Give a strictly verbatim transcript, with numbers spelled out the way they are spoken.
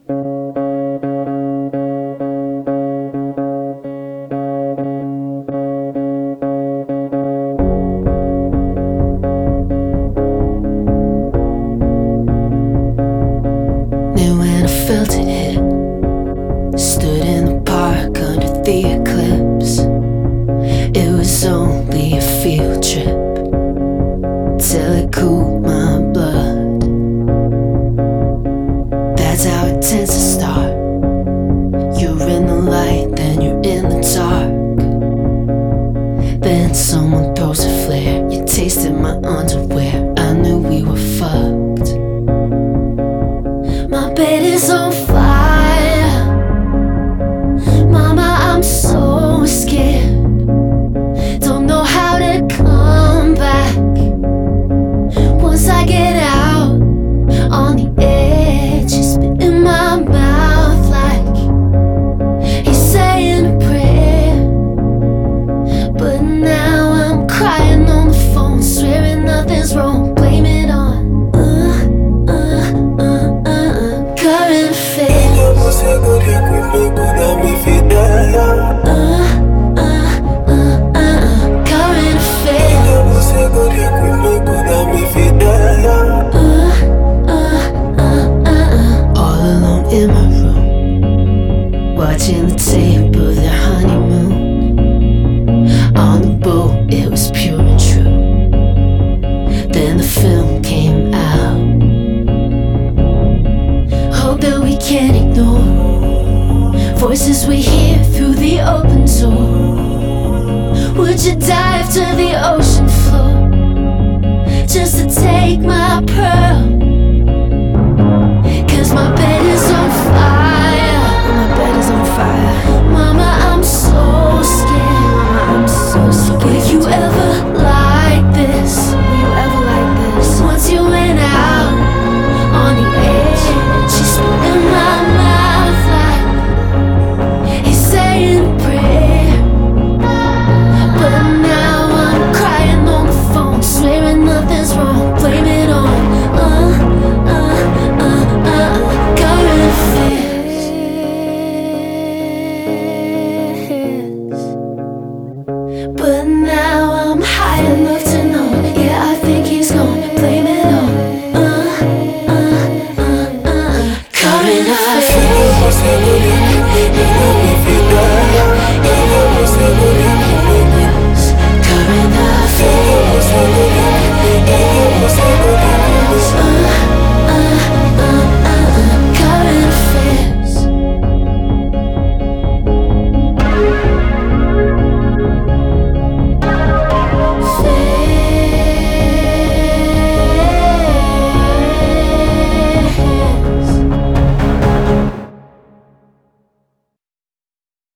Knew when I felt it hit. Stood in the park under the eclipse. It was only a field trip till it cooled my blood. That's how it tends to start. You're in the light, then you're in the dark. Then someone throws a flare. You tasted my underwear. I knew we were fucked. My bed is on fire. Mama, I'm so scared. Don't know how to come back. Once I get out on the edge, you spit in my mouth like he's saying a prayer. But now I'm crying on the phone, swearing nothing's wrong, blame it on uh, uh, uh, uh, uh, current affair. Uh, uh, uh, uh, uh, current affair. Uh, uh, uh, uh. All alone in my room, watching the tape of their honeymoon. On the boat, it was pure and true. Then the film came out. Hope that we can't ignore voices we hear through the open door. Would you dive to the ocean floor just to take my pearl? Cause my bed is on fire. My bed is on fire. Mama, I'm so scared. Mama, I'm so scared. Will you ever like this? Will you ever like this? Once you went out on the edge, she spit in my mouth like he's saying a prayer. But now I'm crying on the phone, swearing nothing's wrong, blame it on uh, uh, uh, uh, uh, current affairs. But now I'm high enough to know, yeah, I think he's gone, blame it on uh, uh, uh, uh, uh, current affairs.